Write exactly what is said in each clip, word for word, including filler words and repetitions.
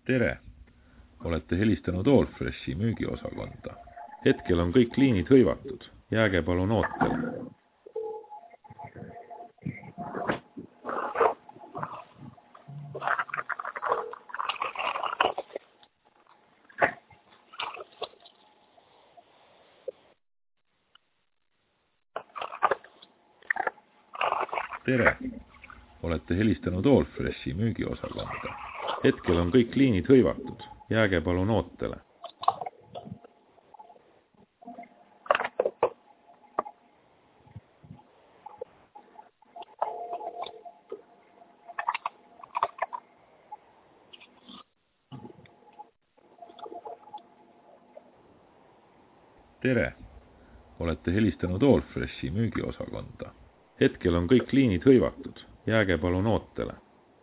Tere! Olete helistanud Allfreshi müügiosakonda. Hetkel on kõik liinid hõivatud. Jääge palun ootele. Tere! Olete helistanud Allfreshi müügiosakonda. Hetkel on kõik liinid hõivatud. Jääge palun ootele. Tere! Olete helistanud Allfreshi müügiosakonda. Hetkel on kõik liinid hõivatud. Jääge palun ootele.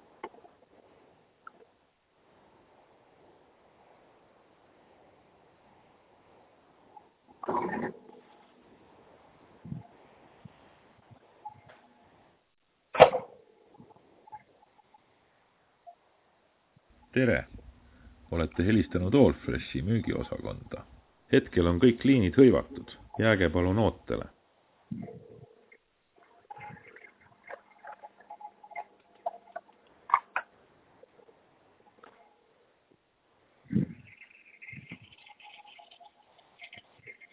Tere! Olete helistanud Allfreshi müügiosakonda. Hetkel on kõik liinid hõivatud. Jääge palun ootele.